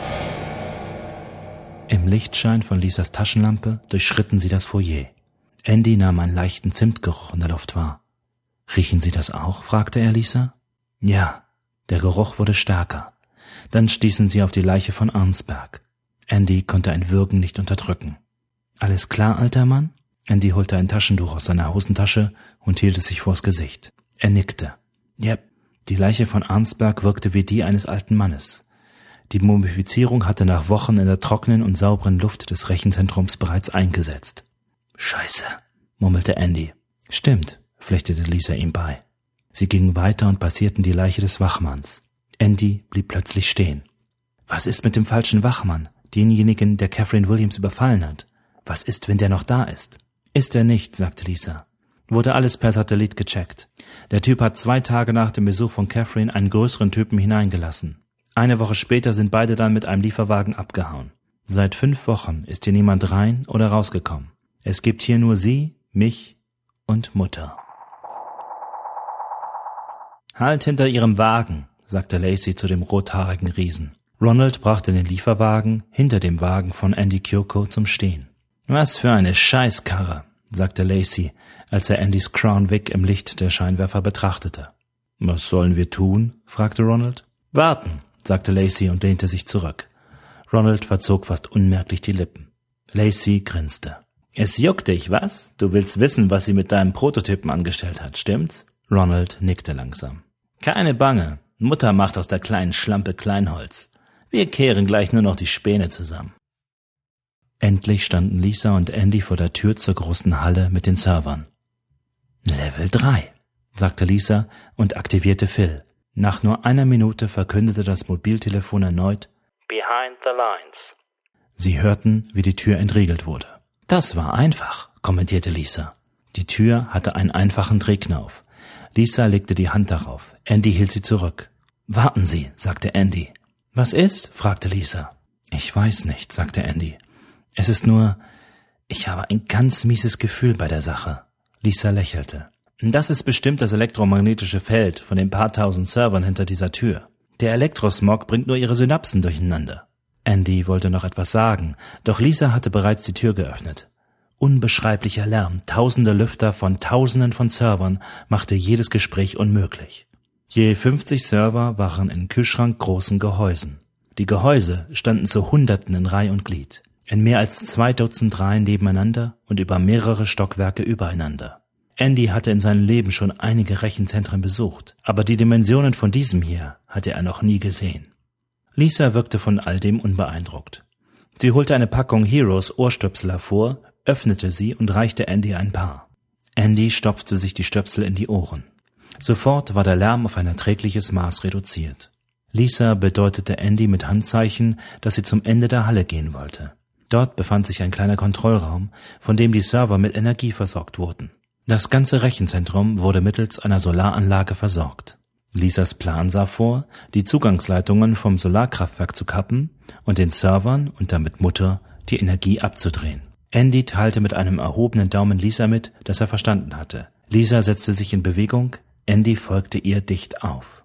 C: Im Lichtschein von Lisas Taschenlampe durchschritten sie das Foyer. Andy nahm einen leichten Zimtgeruch in der Luft wahr. »Riechen Sie das auch?« fragte er Lisa. »Ja.« Der Geruch wurde stärker. Dann stießen sie auf die Leiche von Arnsberg. Andy konnte ein Würgen nicht unterdrücken. »Alles klar, alter Mann?« Andy holte ein Taschentuch aus seiner Hosentasche und hielt es sich vors Gesicht. Er nickte. »Yep.« Die Leiche von Arnsberg wirkte wie die eines alten Mannes. Die Mumifizierung hatte nach Wochen in der trockenen und sauberen Luft des Rechenzentrums bereits eingesetzt. »Scheiße«, murmelte Andy. »Stimmt«, pflichtete Lisa ihm bei. Sie gingen weiter und passierten die Leiche des Wachmanns. Andy blieb plötzlich stehen. »Was ist mit dem falschen Wachmann, denjenigen, der Catherine Williams überfallen hat? Was ist, wenn der noch da ist?« »Ist er nicht«, sagte Lisa. »Wurde alles per Satellit gecheckt. Der Typ hat zwei Tage nach dem Besuch von Catherine einen größeren Typen hineingelassen. Eine Woche später sind beide dann mit einem Lieferwagen abgehauen. Seit fünf Wochen ist hier niemand rein oder rausgekommen. Es gibt hier nur sie, mich und Mutter.« »Halt hinter Ihrem Wagen«, sagte Lacey zu dem rothaarigen Riesen. Ronald brachte den Lieferwagen hinter dem Wagen von Andy Kyoko zum Stehen. »Was für eine Scheißkarre«, sagte Lacey, als er Andys Crown Vic im Licht der Scheinwerfer betrachtete. »Was sollen wir tun?« fragte Ronald. »Warten«, sagte Lacey und lehnte sich zurück. Ronald verzog fast unmerklich die Lippen. Lacey grinste. »Es juckt dich, was? Du willst wissen, was sie mit deinem Prototypen angestellt hat, stimmt's?« Ronald nickte langsam. »Keine Bange, Mutter macht aus der kleinen Schlampe Kleinholz. Wir kehren gleich nur noch die Späne zusammen.« Endlich standen Lisa und Andy vor der Tür zur großen Halle mit den Servern. »Level drei«, sagte Lisa und aktivierte Phil. Nach nur einer Minute verkündete das Mobiltelefon erneut
D: »Behind the lines.«
C: Sie hörten, wie die Tür entriegelt wurde. »Das war einfach«, kommentierte Lisa. Die Tür hatte einen einfachen Drehknauf. Lisa legte die Hand darauf. Andy hielt sie zurück. »Warten Sie«, sagte Andy. »Was ist?« fragte Lisa. »Ich weiß nicht«, sagte Andy. »Es ist nur, ich habe ein ganz mieses Gefühl bei der Sache.« Lisa lächelte. »Das ist bestimmt das elektromagnetische Feld von den paar tausend Servern hinter dieser Tür. Der Elektrosmog bringt nur ihre Synapsen durcheinander.« Andy wollte noch etwas sagen, doch Lisa hatte bereits die Tür geöffnet. Unbeschreiblicher Lärm, tausende Lüfter von tausenden von Servern machte jedes Gespräch unmöglich. Je fünfzig Server waren in kühlschrankgroßen Gehäusen. Die Gehäuse standen zu Hunderten in Reih und Glied, in mehr als zwei Dutzend Reihen nebeneinander und über mehrere Stockwerke übereinander. Andy hatte in seinem Leben schon einige Rechenzentren besucht, aber die Dimensionen von diesem hier hatte er noch nie gesehen. Lisa wirkte von all dem unbeeindruckt. Sie holte eine Packung Heroes Ohrstöpsel hervor, öffnete sie und reichte Andy ein paar. Andy stopfte sich die Stöpsel in die Ohren. Sofort war der Lärm auf ein erträgliches Maß reduziert. Lisa bedeutete Andy mit Handzeichen, dass sie zum Ende der Halle gehen wollte. Dort befand sich ein kleiner Kontrollraum, von dem die Server mit Energie versorgt wurden. Das ganze Rechenzentrum wurde mittels einer Solaranlage versorgt. Lisas Plan sah vor, die Zugangsleitungen vom Solarkraftwerk zu kappen und den Servern und damit Mutter die Energie abzudrehen. Andy teilte mit einem erhobenen Daumen Lisa mit, dass er verstanden hatte. Lisa setzte sich in Bewegung, Andy folgte ihr dicht auf.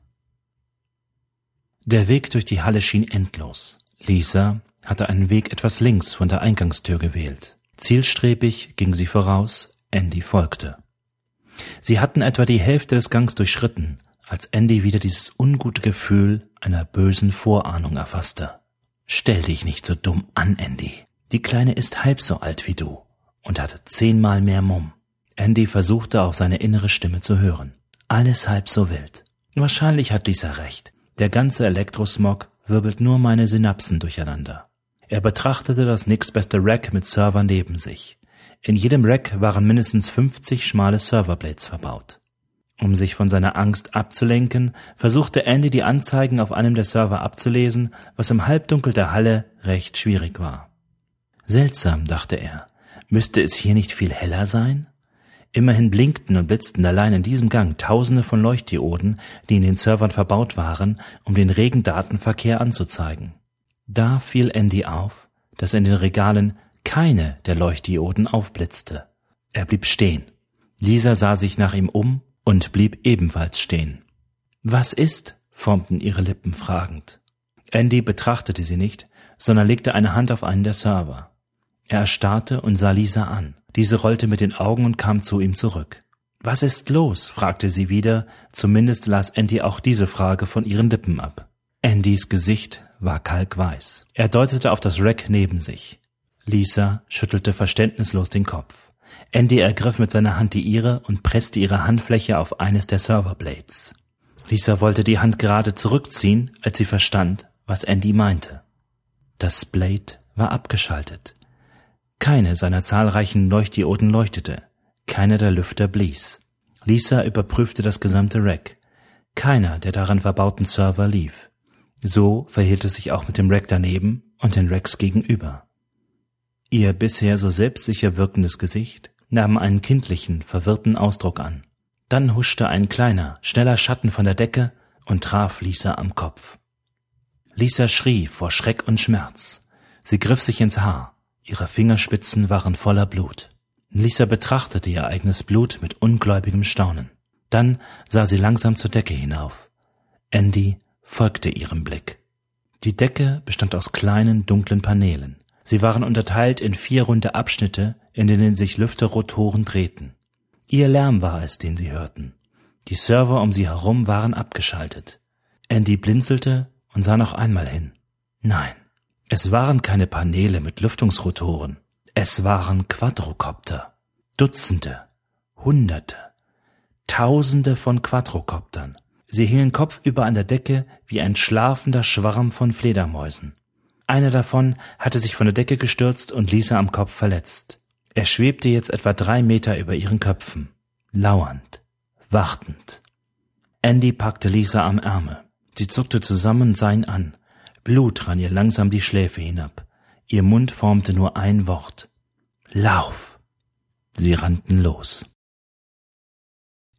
C: Der Weg durch die Halle schien endlos. Lisa hatte einen Weg etwas links von der Eingangstür gewählt. Zielstrebig ging sie voraus, Andy folgte. Sie hatten etwa die Hälfte des Gangs durchschritten, als Andy wieder dieses ungute Gefühl einer bösen Vorahnung erfasste. »Stell dich nicht so dumm an, Andy. Die Kleine ist halb so alt wie du und hat zehnmal mehr Mumm.« Andy versuchte auf seine innere Stimme zu hören. Alles halb so wild. Wahrscheinlich hat Lisa recht. Der ganze Elektrosmog wirbelt nur meine Synapsen durcheinander. Er betrachtete das nächstbeste Rack mit Servern neben sich. In jedem Rack waren mindestens fünfzig schmale Serverblades verbaut. Um sich von seiner Angst abzulenken, versuchte Andy die Anzeigen auf einem der Server abzulesen, was im Halbdunkel der Halle recht schwierig war. Seltsam, dachte er. Müsste es hier nicht viel heller sein? Immerhin blinkten und blitzten allein in diesem Gang tausende von Leuchtdioden, die in den Servern verbaut waren, um den regen Datenverkehr anzuzeigen. Da fiel Andy auf, dass in den Regalen keine der Leuchtdioden aufblitzte. Er blieb stehen. Lisa sah sich nach ihm um und blieb ebenfalls stehen. »Was ist?« formten ihre Lippen fragend. Andy betrachtete sie nicht, sondern legte eine Hand auf einen der Server. Er erstarrte und sah Lisa an. Diese rollte mit den Augen und kam zu ihm zurück. »Was ist los?« fragte sie wieder, zumindest las Andy auch diese Frage von ihren Lippen ab. Andys Gesicht war kalkweiß. Er deutete auf das Rack neben sich. Lisa schüttelte verständnislos den Kopf. Andy ergriff mit seiner Hand die ihre und presste ihre Handfläche auf eines der Serverblades. Lisa wollte die Hand gerade zurückziehen, als sie verstand, was Andy meinte. Das Blade war abgeschaltet. Keine seiner zahlreichen Leuchtdioden leuchtete. Keiner der Lüfter blies. Lisa überprüfte das gesamte Rack. Keiner der daran verbauten Server lief. So verhielt es sich auch mit dem Rack daneben und den Racks gegenüber. Ihr bisher so selbstsicher wirkendes Gesicht nahm einen kindlichen, verwirrten Ausdruck an. Dann huschte ein kleiner, schneller Schatten von der Decke und traf Lisa am Kopf. Lisa schrie vor Schreck und Schmerz. Sie griff sich ins Haar. Ihre Fingerspitzen waren voller Blut. Lisa betrachtete ihr eigenes Blut mit ungläubigem Staunen. Dann sah sie langsam zur Decke hinauf. Andy folgte ihrem Blick. Die Decke bestand aus kleinen, dunklen Paneelen. Sie waren unterteilt in vier runde Abschnitte, in denen sich Lüfterrotoren drehten. Ihr Lärm war es, den sie hörten. Die Server um sie herum waren abgeschaltet. Andy blinzelte und sah noch einmal hin. Nein, es waren keine Paneele mit Lüftungsrotoren. Es waren Quadrocopter. Dutzende, Hunderte, Tausende von Quadrocoptern. Sie hingen kopfüber an der Decke wie ein schlafender Schwarm von Fledermäusen. Einer davon hatte sich von der Decke gestürzt und Lisa am Kopf verletzt. Er schwebte jetzt etwa drei Meter über ihren Köpfen, lauernd, wartend. Andy packte Lisa am Ärmel. Sie zuckte zusammen und sah ihn an. Blut rann ihr langsam die Schläfe hinab. Ihr Mund formte nur ein Wort. Lauf! Sie rannten los.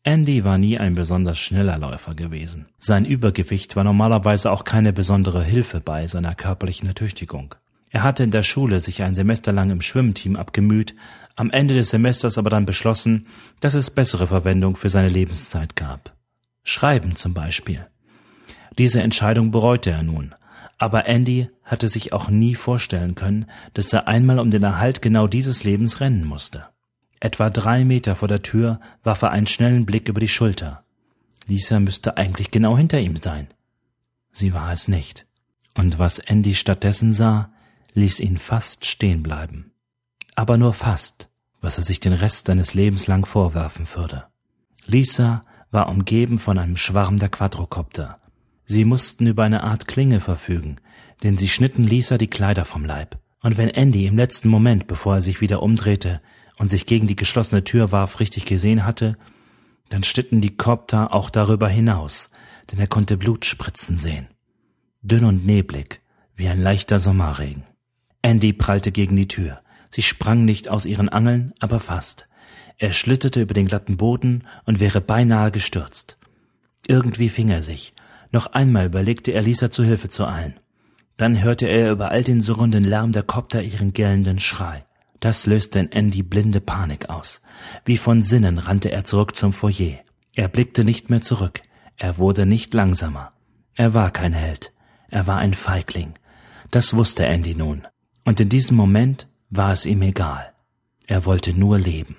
C: Andy war nie ein besonders schneller Läufer gewesen. Sein Übergewicht war normalerweise auch keine besondere Hilfe bei seiner körperlichen Ertüchtigung. Er hatte in der Schule sich ein Semester lang im Schwimmteam abgemüht, am Ende des Semesters aber dann beschlossen, dass es bessere Verwendung für seine Lebenszeit gab. Schreiben zum Beispiel. Diese Entscheidung bereute er nun, aber Andy hatte sich auch nie vorstellen können, dass er einmal um den Erhalt genau dieses Lebens rennen musste. Etwa drei Meter vor der Tür warf er einen schnellen Blick über die Schulter. Lisa müsste eigentlich genau hinter ihm sein. Sie war es nicht. Und was Andy stattdessen sah, ließ ihn fast stehen bleiben. Aber nur fast, was er sich den Rest seines Lebens lang vorwerfen würde. Lisa war umgeben von einem Schwarm der Quadrocopter. Sie mussten über eine Art Klinge verfügen, denn sie schnitten Lisa die Kleider vom Leib. Und wenn Andy im letzten Moment, bevor er sich wieder umdrehte und sich gegen die geschlossene Tür warf, richtig gesehen hatte, dann schnitten die Copter auch darüber hinaus, denn er konnte Blutspritzen sehen. Dünn und neblig, wie ein leichter Sommerregen. Andy prallte gegen die Tür. Sie sprang nicht aus ihren Angeln, aber fast. Er schlitterte über den glatten Boden und wäre beinahe gestürzt. Irgendwie fing er sich. Noch einmal überlegte er, Lisa zu Hilfe zu eilen. Dann hörte er über all den surrenden Lärm der Copter ihren gellenden Schrei. Das löste in Andy blinde Panik aus. Wie von Sinnen rannte er zurück zum Foyer. Er blickte nicht mehr zurück. Er wurde nicht langsamer. Er war kein Held. Er war ein Feigling. Das wusste Andy nun. Und in diesem Moment war es ihm egal. Er wollte nur leben.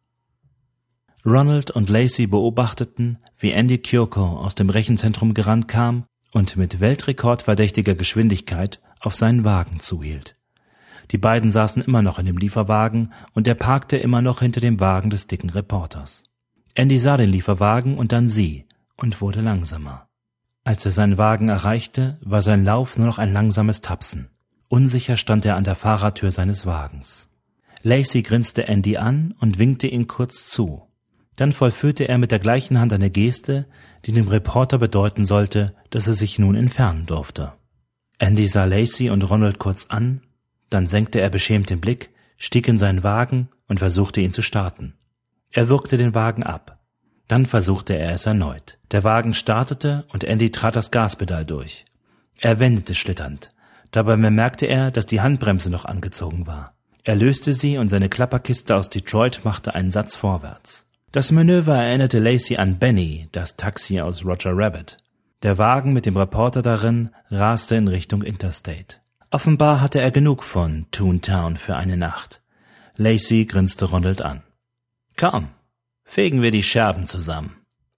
C: Ronald und Lacey beobachteten, wie Andy Kyoko aus dem Rechenzentrum gerannt kam und mit weltrekordverdächtiger Geschwindigkeit auf seinen Wagen zuhielt. Die beiden saßen immer noch in dem Lieferwagen und er parkte immer noch hinter dem Wagen des dicken Reporters. Andy sah den Lieferwagen und dann sie und wurde langsamer. Als er seinen Wagen erreichte, war sein Lauf nur noch ein langsames Tapsen. Unsicher stand er an der Fahrertür seines Wagens. Lacey grinste Andy an und winkte ihn kurz zu. Dann vollführte er mit der gleichen Hand eine Geste, die dem Reporter bedeuten sollte, dass er sich nun entfernen durfte. Andy sah Lacey und Ronald kurz an, dann senkte er beschämt den Blick, stieg in seinen Wagen und versuchte ihn zu starten. Er würgte den Wagen ab. Dann versuchte er es erneut. Der Wagen startete und Andy trat das Gaspedal durch. Er wendete schlitternd. Dabei bemerkte er, dass die Handbremse noch angezogen war. Er löste sie und seine Klapperkiste aus Detroit machte einen Satz vorwärts. Das Manöver erinnerte Lacey an Benny, das Taxi aus Roger Rabbit. Der Wagen mit dem Reporter darin raste in Richtung Interstate. Offenbar hatte er genug von Toontown für eine Nacht. Lacey grinste Ronald an. »Komm, fegen wir die Scherben zusammen.«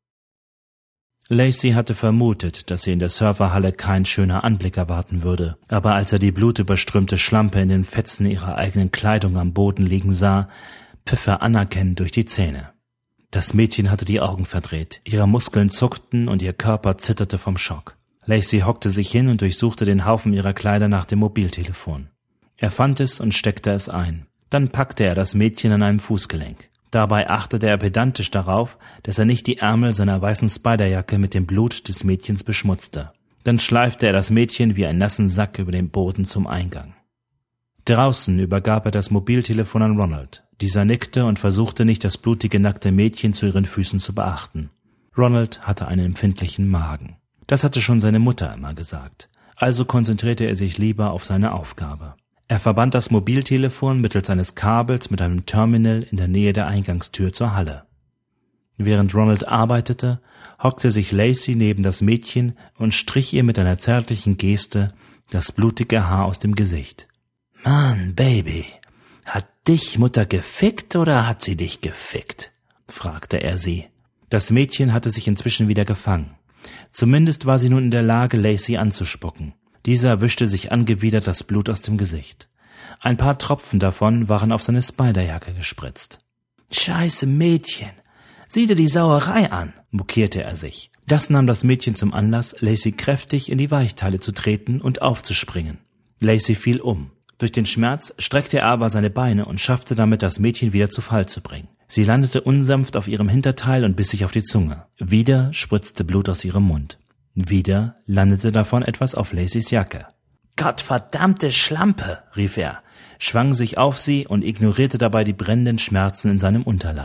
C: Lacey hatte vermutet, dass sie in der Surferhalle kein schöner Anblick erwarten würde, aber als er die blutüberströmte Schlampe in den Fetzen ihrer eigenen Kleidung am Boden liegen sah, pfiff er anerkennend durch die Zähne. Das Mädchen hatte die Augen verdreht, ihre Muskeln zuckten und ihr Körper zitterte vom Schock. Lacey hockte sich hin und durchsuchte den Haufen ihrer Kleider nach dem Mobiltelefon. Er fand es und steckte es ein. Dann packte er das Mädchen an einem Fußgelenk. Dabei achtete er pedantisch darauf, dass er nicht die Ärmel seiner weißen Spiderjacke mit dem Blut des Mädchens beschmutzte. Dann schleifte er das Mädchen wie einen nassen Sack über den Boden zum Eingang. Draußen übergab er das Mobiltelefon an Ronald. Dieser nickte und versuchte nicht, das blutige, nackte Mädchen zu ihren Füßen zu beachten. Ronald hatte einen empfindlichen Magen. Das hatte schon seine Mutter immer gesagt. Also konzentrierte er sich lieber auf seine Aufgabe. Er verband das Mobiltelefon mittels eines Kabels mit einem Terminal in der Nähe der Eingangstür zur Halle. Während Ronald arbeitete, hockte sich Lacey neben das Mädchen und strich ihr mit einer zärtlichen Geste das blutige Haar aus dem Gesicht. »Mann, Baby, hat dich Mutter gefickt oder hat sie dich gefickt?« fragte er sie. Das Mädchen hatte sich inzwischen wieder gefangen. Zumindest war sie nun in der Lage, Lacey anzuspucken. Dieser wischte sich angewidert das Blut aus dem Gesicht. Ein paar Tropfen davon waren auf seine Spiderjacke gespritzt. »Scheiße Mädchen, sieh dir die Sauerei an«, mokierte er sich. Das nahm das Mädchen zum Anlass, Lacey kräftig in die Weichteile zu treten und aufzuspringen. Lacey fiel um. Durch den Schmerz streckte er aber seine Beine und schaffte damit, das Mädchen wieder zu Fall zu bringen. Sie landete unsanft auf ihrem Hinterteil und biss sich auf die Zunge. Wieder spritzte Blut aus ihrem Mund. Wieder landete davon etwas auf Laceys Jacke. »Gottverdammte Schlampe«, rief er, schwang sich auf sie und ignorierte dabei die brennenden Schmerzen in seinem Unterleib.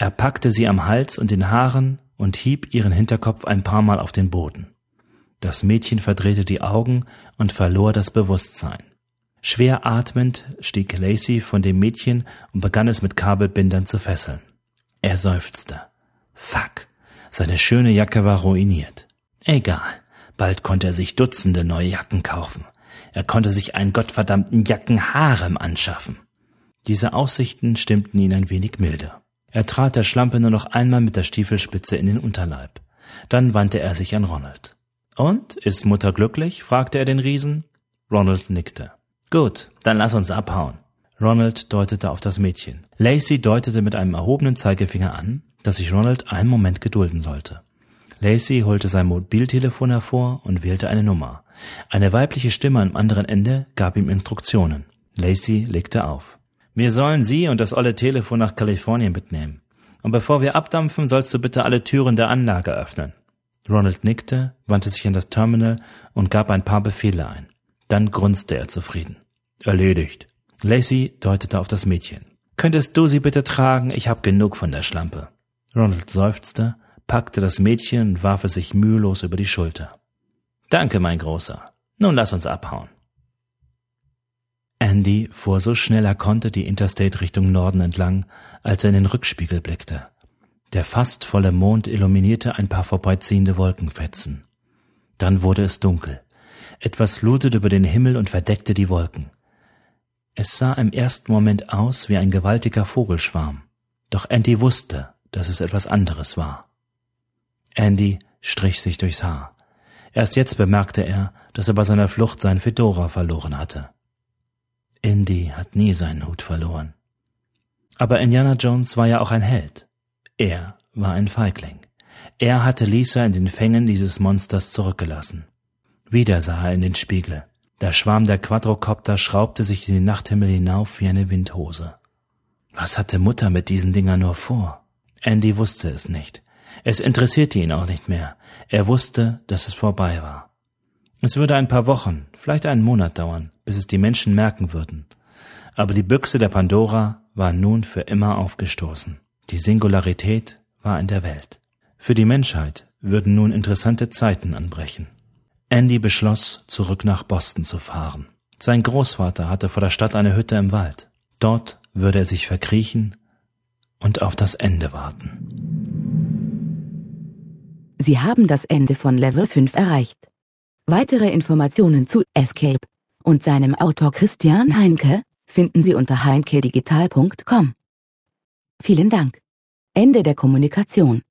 C: Er packte sie am Hals und den Haaren und hieb ihren Hinterkopf ein paar Mal auf den Boden. Das Mädchen verdrehte die Augen und verlor das Bewusstsein. Schwer atmend stieg Lacey von dem Mädchen und begann es mit Kabelbindern zu fesseln. Er seufzte. Fuck, seine schöne Jacke war ruiniert. Egal, bald konnte er sich Dutzende neue Jacken kaufen. Er konnte sich einen gottverdammten Jackenharem anschaffen. Diese Aussichten stimmten ihn ein wenig milder. Er trat der Schlampe nur noch einmal mit der Stiefelspitze in den Unterleib. Dann wandte er sich an Ronald. »Und, ist Mutter glücklich?« fragte er den Riesen. Ronald nickte. »Gut, dann lass uns abhauen.« Ronald deutete auf das Mädchen. Lacey deutete mit einem erhobenen Zeigefinger an, dass sich Ronald einen Moment gedulden sollte. Lacey holte sein Mobiltelefon hervor und wählte eine Nummer. Eine weibliche Stimme am anderen Ende gab ihm Instruktionen. Lacey legte auf. »Wir sollen Sie und das olle Telefon nach Kalifornien mitnehmen. Und bevor wir abdampfen, sollst du bitte alle Türen der Anlage öffnen.« Ronald nickte, wandte sich an das Terminal und gab ein paar Befehle ein. Dann grunzte er zufrieden. »Erledigt.« Lacey deutete auf das Mädchen. »Könntest du sie bitte tragen? Ich hab genug von der Schlampe.« Ronald seufzte, packte das Mädchen und warf es sich mühelos über die Schulter. »Danke, mein Großer. Nun lass uns abhauen.« Andy fuhr so schnell er konnte die Interstate Richtung Norden entlang, als er in den Rückspiegel blickte. Der fast volle Mond illuminierte ein paar vorbeiziehende Wolkenfetzen. Dann wurde es dunkel. Etwas lutete über den Himmel und verdeckte die Wolken. Es sah im ersten Moment aus wie ein gewaltiger Vogelschwarm. Doch Andy wusste, dass es etwas anderes war. Andy strich sich durchs Haar. Erst jetzt bemerkte er, dass er bei seiner Flucht seinen Fedora verloren hatte. Indy hat nie seinen Hut verloren. Aber Indiana Jones war ja auch ein Held. Er war ein Feigling. Er hatte Lisa in den Fängen dieses Monsters zurückgelassen. Wieder sah er in den Spiegel. Der Schwarm der Quadrocopter schraubte sich in den Nachthimmel hinauf wie eine Windhose. Was hatte Mutter mit diesen Dingern nur vor? Andy wusste es nicht. Es interessierte ihn auch nicht mehr. Er wusste, dass es vorbei war. Es würde ein paar Wochen, vielleicht einen Monat dauern, bis es die Menschen merken würden. Aber die Büchse der Pandora war nun für immer aufgestoßen. Die Singularität war in der Welt. Für die Menschheit würden nun interessante Zeiten anbrechen. Andy beschloss, zurück nach Boston zu fahren. Sein Großvater hatte vor der Stadt eine Hütte im Wald. Dort würde er sich verkriechen und auf das Ende warten.
A: Sie haben das Ende von Level fünf erreicht. Weitere Informationen zu Escape und seinem Autor Christian Heinke finden Sie unter heinke digital punkt com. Vielen Dank. Ende der Kommunikation.